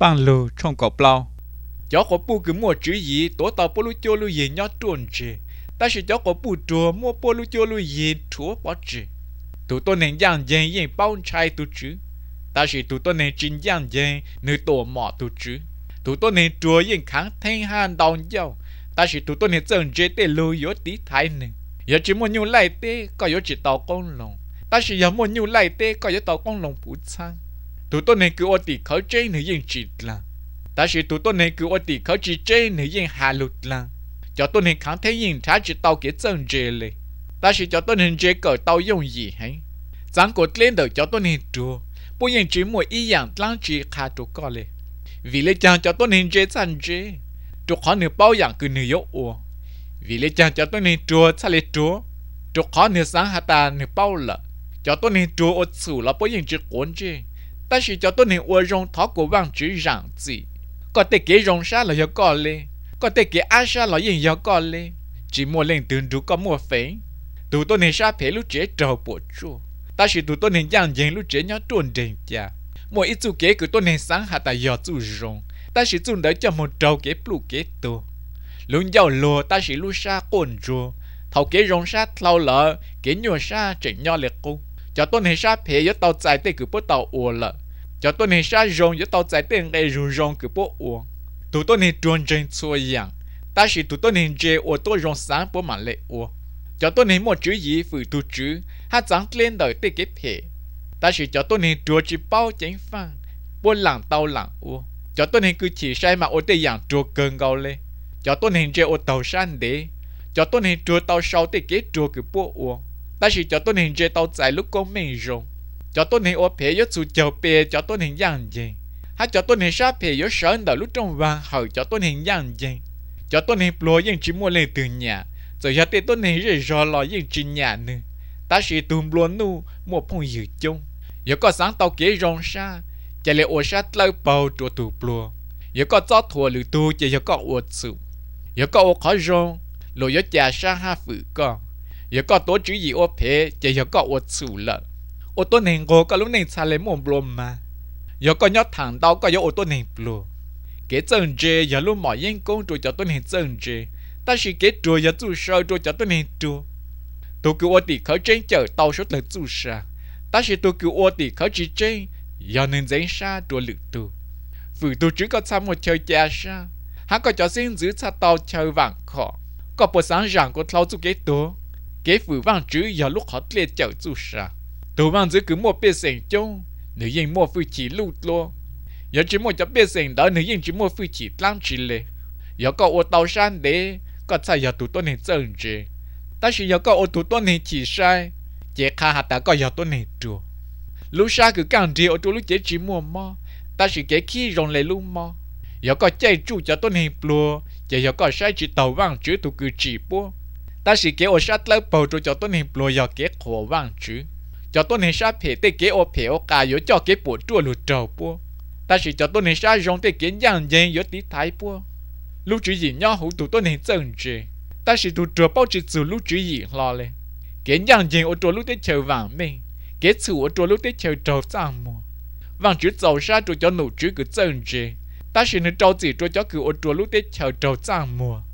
bằng lù trong cọp lau cháu có bu cứ mua chữ gì tổ tàu bố lu cho lu gì nhớ tuần chứ ta chỉ cháu có bu chùa mua bố lu cho lu gì chúa bỏ chứ tụi tôi nên giang dân yên bao trai tụi chứ ta chỉ tụi tôi nên chính giang dân nơi tổ mỏ tụi chứ tụi tôi nên chùa yên kháng thanh hàn đau nhau ta chỉ tụi tôi nên dần chế tê lưu yếu tí thái nè giờ chỉ muốn nhiều lại tê có yếu chỉ tàu con lồng ta chỉ giờ muốn nhiều lại tê có yếu tàu con lồng phụ sang tụi tôi nên cứ ô tỉ khởi chế nữa yên chỉ là ta chỉ tụi tôi nên cứ ô tỉ khởi chỉ chế nữa yên hà lụt là cho tôi nên kháng thấy yên trái chỉ tàu cái dần chế lệ ta chỉ cho tôi nên chế cỡ tàu dùng gì hay giang cột lên đầu cho tôi nên chùa bố yên chỉ một ý dạng lăng chỉ khá chùa có lệ vì lẽ chàng cho tôi nên chế dần chế chùa khó nửa bao dạng cứ nửa yếu ủa vì lẽ chàng cho tôi nên chùa xa lệ chùa khó nửa sáng hạ ta nửa bao lợ cho tôi nên chùa ột sủ là bố yên chỉ cuốn chế ta chỉ cho tôi nên ua rong thó của vang chữ rạng gì có thể kế rong xa là yếu có lệ có thể kế á xa là yên yếu có lệ chỉ mua lên tương đủ có mua phế tụi tôi nên xa phế lúc chế trầu bộ chùa ta chỉ tụi tôi nên giang dân lúc chế nhớ tuần đền cha mỗi ít chú kế của tôi nên sáng hạ ta giọt chú rong ta chỉ chú đỡ cho một trầu kế plu kế tô lúc giàu lùa ta chỉ lúc xa cồn rùa thầu kế rong xa thâu lợ kế nhua xa chỉnh nho liệt cung cho tôi nên xa phế với tàu chạy tê cứ bố tàu ùa lợ cho tôi nên xa rong với tàu chạy tê ngay rù rong cứ bố ùa tụi tôi nên tuần trên xua dạng ta chỉ tụi tôi nên dê ùa tôi rong sáng bố mà lệ ùa cho tôi nên một chữ gì phụ tu chữ hát trắng lên đời tê kế phế ta chỉ cho tôi nên chùa chỉ bao chén phăng buôn làng tàu làng ùa cho tôi nên cứ chỉ sai mà ô tê dạng chùa cơn gạo lê cho tôi nên dê ô tàu san đế cho tôi nên chùa tàu sau tê kế chùa cứ bố ùa ta chỉ cho tôi nên dê tàu chạy lúc con mình rong cho tôi nên ô phế với sự chầu bè cho tôi nên dạng gì hát cho tôi nên sát phế với sơn đời lúc trong vàng hở cho tôi nên dạng gì cho tôi nên lúa những chỉ mua lên từ nhà rồi giờ tôi nên rời rò lò những chỉ nhà nữa ta chỉ tùm luôn nu một phong dự chung giờ có sáng tàu kế rong xa chạy lại ô sát lâu bầu chùa tù plua giờ có gió thua lử tu giờ có ô sự giờ có ô khó rong rồi giờ chả xa ha phụ con giờ có tổ chữ gì ô phế giờ có ô sự lợn ô tô nên ngô có lúc nên xa lấy một blom mà giờ có nhót thẳng đau có giờ ô tô nên plua kế chân dê giờ lúc mọi yên công rồi cho tôi nên chân dê ta chỉ kế chùa giờ tu sơ rồi cho tôi nên chùa tôi cứ ô tỉ khởi trên chở tàu suốt lần tu sa ta chỉ tôi cứ ô tỉ khởi chỉ trên giờ nên dễ xa chùa lực tu vì tôi chỉ có tham một chơi cha sa hắn có cho xin giữ xa tàu chơi vàng khó có bộ sáng rằng có thâu tu kế tố kế phủ vàng chữ giờ lúc họ liệt chở tu sa tôi vàng giữ cứ một bê sành chung nữ yên một phu chỉ lụt luôn giờ chỉ một cho bê sành đó nữ yên chỉ một phu chỉ lăng chỉ lệ giờ có ô tàu san đế có sai giờ tụi tôi nên chân dê ta chỉ giờ có ô tụi tôi nên chỉ sai chế khá hạt ta có giờ tôi nên chùa lúc xa cứ càng đi ô tụi lúc chế chỉ mua mò ta chỉ kế khi rong lấy lúc mò giờ có chạy chủ cho tôi nên plua chế giờ có sai chỉ tàu vàng chữ tụi cứ chỉ bố ta chỉ kế ô sát lớp bầu cho tôi nên plua giờ kế khổ vàng chữ cho tôi nên sát phê tê kế ô phê ô cả giờ cho kế bộ chua lụt trầu bố ta chỉ cho tôi nên sát rong tê kế giang dân giờ tí thái bố lúc chữ gì nhau hữu tụi tôi nên chân dê ta chỉ tụi trò bao chữ từ lúc chữ gì lo lên kế giang dân ô trò lúc tê chờ vàng mình kế chủ ô trò lúc tê chờ trầu sang mùa vàng chữ giàu xa trò cho nụ chữ cứ chân dê ta chỉ nên trâu gì trò cho cứ ô trò lúc tê chờ trầu sang mùa